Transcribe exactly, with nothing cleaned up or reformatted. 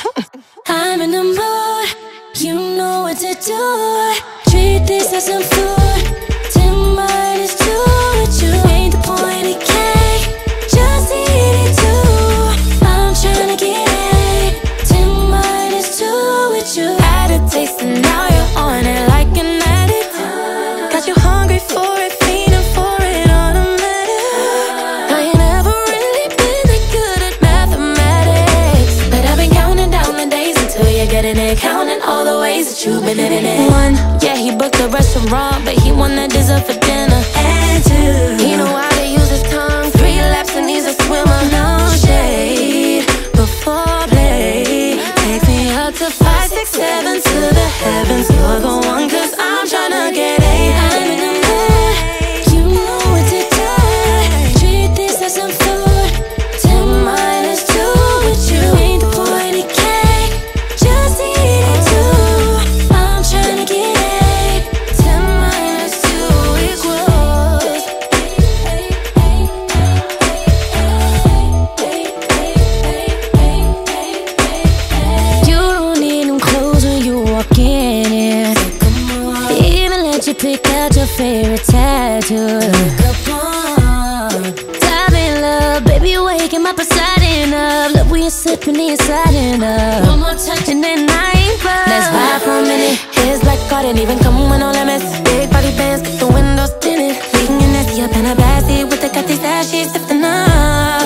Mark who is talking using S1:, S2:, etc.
S1: I'm in the mood, you know what to do. Treat this as some food. Ten minus two with you ain't the point of cake. Just eat it too. I'm tryna get it. Ten minus two with you. Had a taste and now you're on it like an addict. Got you hungry for it, feeding for it automatic. I ain't never really been that good at mathematics, but I've been counting down the days until you're getting it. Counting all the ways that you've been in it. One, yeah, he booked a restaurant, but he wanna dessert for dinner. And two, he know how to use his tongue. Three laps and he's a swimmer. No shade, but foreplay takes me up to five, six, seven to the heavens. You're the one, cause I'm tryna get eight. I'm in the mood, you know what to do. Treat this as some food. Ten minus two with you ain't the point of cake. Just eat it too. I'm tryna get eight. Ten minus two equals. You don't need them clothes when you walk in here. Even let you pick out your favorite tattoo. Dive in love, baby, you're waking my Poseidon up. Love when you're slipping inside and up. One more touch and then I ain't fine. Let's vibe for a minute. His black card didn't even come with no limits. Big body bands, keep the windows tinted. Leaking in that up in a backseat with the cut these ass sheets lifting up.